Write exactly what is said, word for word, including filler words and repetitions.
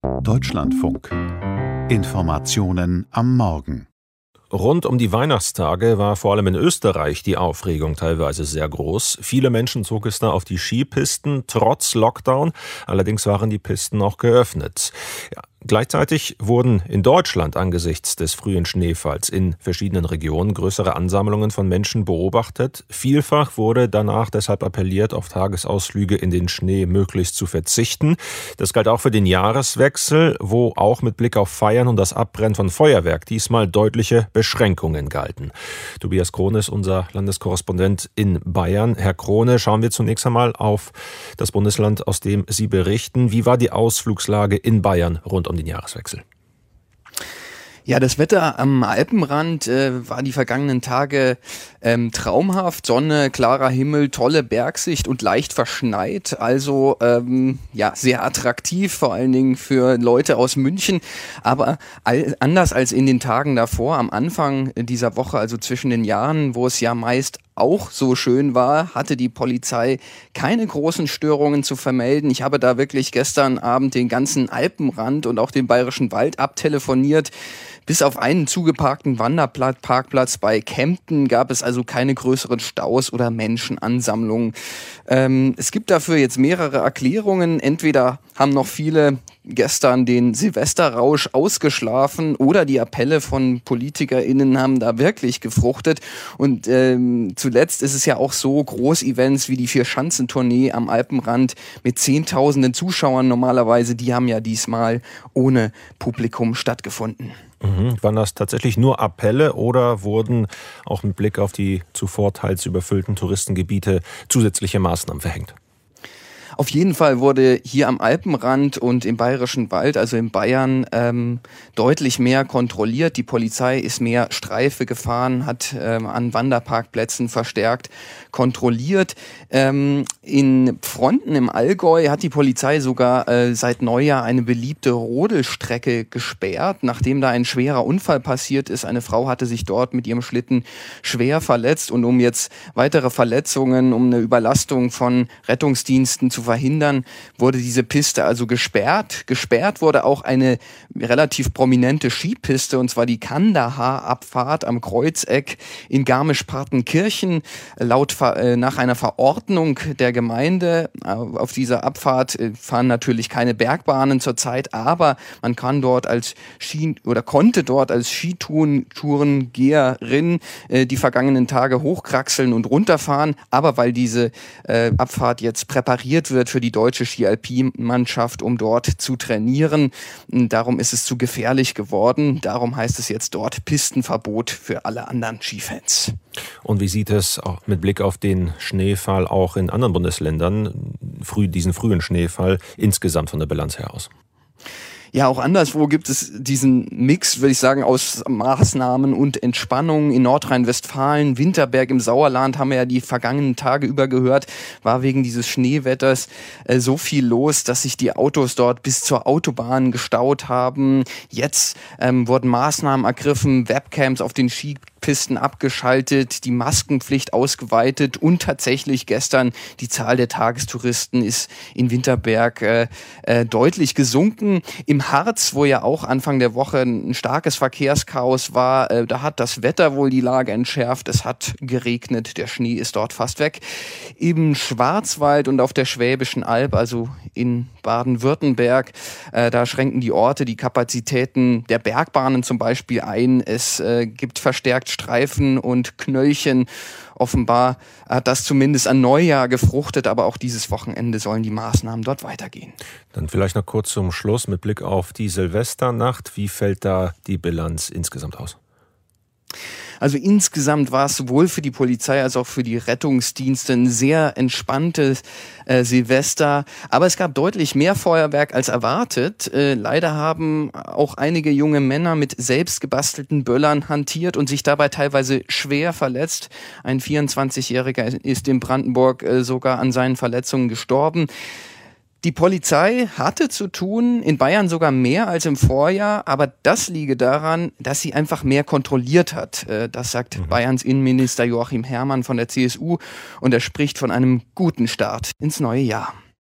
Deutschlandfunk. Informationen am Morgen. Rund um die Weihnachtstage war vor allem in Österreich die Aufregung teilweise sehr groß. Viele Menschen zogen es da auf die Skipisten, trotz Lockdown. Allerdings waren die Pisten auch geöffnet. Ja, gleichzeitig wurden in Deutschland angesichts des frühen Schneefalls in verschiedenen Regionen größere Ansammlungen von Menschen beobachtet. Vielfach wurde danach deshalb appelliert, auf Tagesausflüge in den Schnee möglichst zu verzichten. Das galt auch für den Jahreswechsel, wo auch mit Blick auf Feiern und das Abbrennen von Feuerwerk diesmal deutliche Beschränkungen galten. Tobias Krone ist unser Landeskorrespondent in Bayern. Herr Krone, schauen wir zunächst einmal auf das Bundesland, aus dem Sie berichten. Wie war die Ausflugslage in Bayern rund um den Jahreswechsel? Ja, das Wetter am Alpenrand äh, war die vergangenen Tage ähm, traumhaft. Sonne, klarer Himmel, tolle Bergsicht und leicht verschneit. Also ähm, ja, sehr attraktiv, vor allen Dingen für Leute aus München. Aber all, anders als in den Tagen davor, am Anfang dieser Woche, also zwischen den Jahren, wo es ja meist auch so schön war, hatte die Polizei keine großen Störungen zu vermelden. Ich habe da wirklich gestern Abend den ganzen Alpenrand und auch den Bayerischen Wald abtelefoniert. Bis auf einen zugeparkten Wanderparkplatz bei Kempten gab es also keine größeren Staus oder Menschenansammlungen. Ähm, es gibt dafür jetzt mehrere Erklärungen. Entweder haben noch viele gestern den Silvesterrausch ausgeschlafen oder die Appelle von PolitikerInnen haben da wirklich gefruchtet. Und ähm, zuletzt ist es ja auch so, Großevents wie die Vier-Schanzentournee am Alpenrand mit zehntausenden Zuschauern normalerweise, die haben ja diesmal ohne Publikum stattgefunden. Mhm. Waren das tatsächlich nur Appelle oder wurden auch mit Blick auf die zuvor teils überfüllten Touristengebiete zusätzliche Maßnahmen verhängt? Auf jeden Fall wurde hier am Alpenrand und im Bayerischen Wald, also in Bayern, ähm, deutlich mehr kontrolliert. Die Polizei ist mehr Streife gefahren, hat ähm, an Wanderparkplätzen verstärkt kontrolliert. Ähm, in Fronten im Allgäu hat die Polizei sogar äh, seit Neujahr eine beliebte Rodelstrecke gesperrt, nachdem da ein schwerer Unfall passiert ist. Eine Frau hatte sich dort mit ihrem Schlitten schwer verletzt und um jetzt weitere Verletzungen, um eine Überlastung von Rettungsdiensten zu verhindern, wurde diese Piste also gesperrt. Gesperrt wurde auch eine relativ prominente Skipiste, und zwar die Kandahar-Abfahrt am Kreuzeck in Garmisch-Partenkirchen. Laut äh, nach einer Verordnung der Gemeinde äh, auf dieser Abfahrt äh, fahren natürlich keine Bergbahnen zurzeit, aber man kann dort als Ski oder konnte dort als Skitourengeherin äh, die vergangenen Tage hochkraxeln und runterfahren. Aber weil diese äh, Abfahrt jetzt präpariert wird für die deutsche Ski-Alpin-Mannschaft, um dort zu trainieren. Darum ist es zu gefährlich geworden. Darum heißt es jetzt dort Pistenverbot für alle anderen Skifans. Und wie sieht es auch mit Blick auf den Schneefall auch in anderen Bundesländern, früh, diesen frühen Schneefall, insgesamt von der Bilanz her aus? Ja, auch anderswo gibt es diesen Mix, würde ich sagen, aus Maßnahmen und Entspannung. In Nordrhein-Westfalen, Winterberg im Sauerland, haben wir ja die vergangenen Tage über gehört, war wegen dieses Schneewetters äh, so viel los, dass sich die Autos dort bis zur Autobahn gestaut haben. Jetzt ähm, wurden Maßnahmen ergriffen, Webcams auf den Skipisten abgeschaltet, die Maskenpflicht ausgeweitet und tatsächlich gestern die Zahl der Tagestouristen ist in Winterberg äh, äh, deutlich gesunken. Im Harz, wo ja auch Anfang der Woche ein starkes Verkehrschaos war, äh, da hat das Wetter wohl die Lage entschärft. Es hat geregnet, der Schnee ist dort fast weg. Im Schwarzwald und auf der Schwäbischen Alb, also in Baden-Württemberg, äh, da schränken die Orte die Kapazitäten der Bergbahnen zum Beispiel ein. Es äh, gibt verstärkt Streifen und Knöllchen. Offenbar hat das zumindest an Neujahr gefruchtet, aber auch dieses Wochenende sollen die Maßnahmen dort weitergehen. Dann vielleicht noch kurz zum Schluss mit Blick auf die Silvesternacht. Wie fällt da die Bilanz insgesamt aus? Also insgesamt war es sowohl für die Polizei als auch für die Rettungsdienste ein sehr entspanntes äh, Silvester. Aber es gab deutlich mehr Feuerwerk als erwartet. Äh, leider haben auch einige junge Männer mit selbst gebastelten Böllern hantiert und sich dabei teilweise schwer verletzt. Ein vierundzwanzigjähriger ist in Brandenburg äh, sogar an seinen Verletzungen gestorben. Die Polizei hatte zu tun, in Bayern sogar mehr als im Vorjahr, aber das liege daran, dass sie einfach mehr kontrolliert hat. Das sagt mhm. Bayerns Innenminister Joachim Herrmann von der C S U und er spricht von einem guten Start ins neue Jahr.